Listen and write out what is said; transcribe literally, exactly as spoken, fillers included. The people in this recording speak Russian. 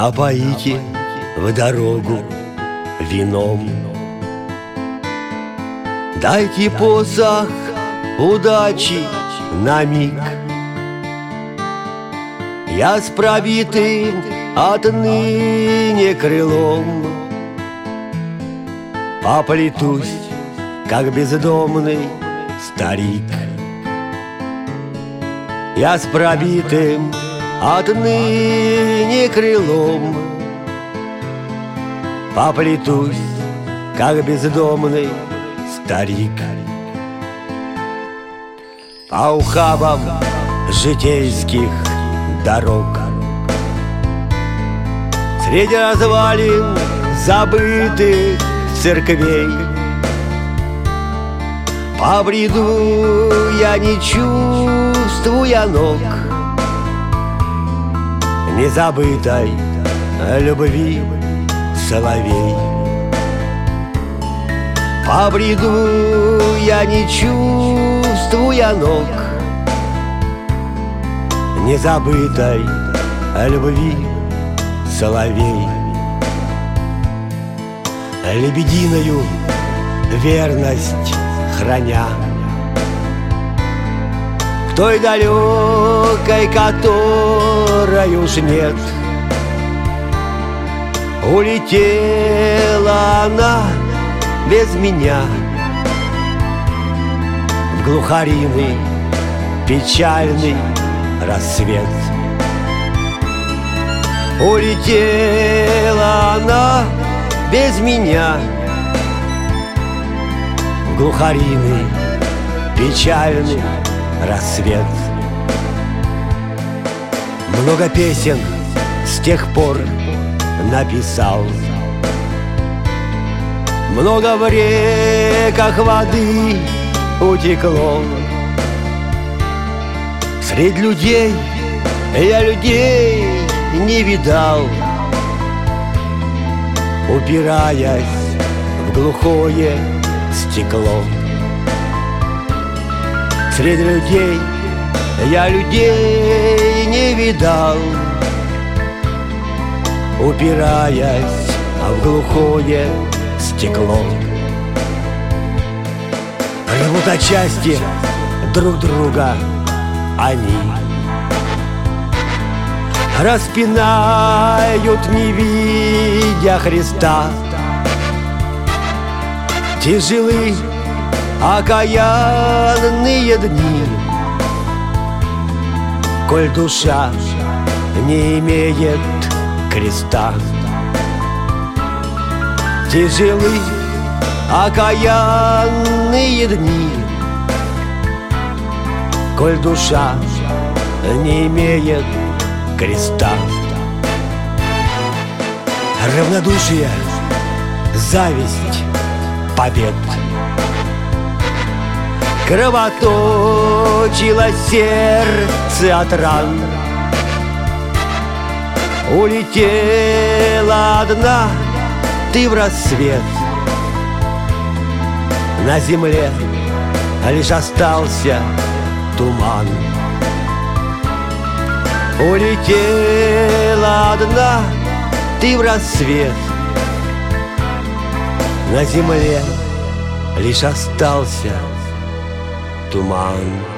Опоите в дорогу вином. Дайте посох удачи на миг. Я с пробитым отныне крылом поплетусь, как бездомный старик. Я с пробитым отныне крылом поплетусь, как бездомный старик. По ухабам житейских дорог, среди развалин забытых церквей, побреду я, не чувствуя ног, незабытой любви соловей. Побреду я, не чувствуя ног, незабытой любви соловей. Лебединою верность храня к той далекой, которой уж нет, улетела она без меня в глухариный печальный рассвет. Улетела она без меня в глухариный печальный рассвет. Много песен с тех пор написал, много в реках воды утекло. Средь людей я людей не видал, упираясь в глухое стекло. Среди людей я людей не видал, упираясь в глухое стекло. Рвут от части друг друга они, распинают, не видя Христа. Тяжелы окаянные дни, коль душа не имеет креста. Тяжелы окаянные дни, коль душа не имеет креста. Равнодушие, зависть побед кровоточило сердце от ран. Улетела одна ты в рассвет, на земле лишь остался туман. Улетела одна ты в рассвет, на земле лишь остался туман.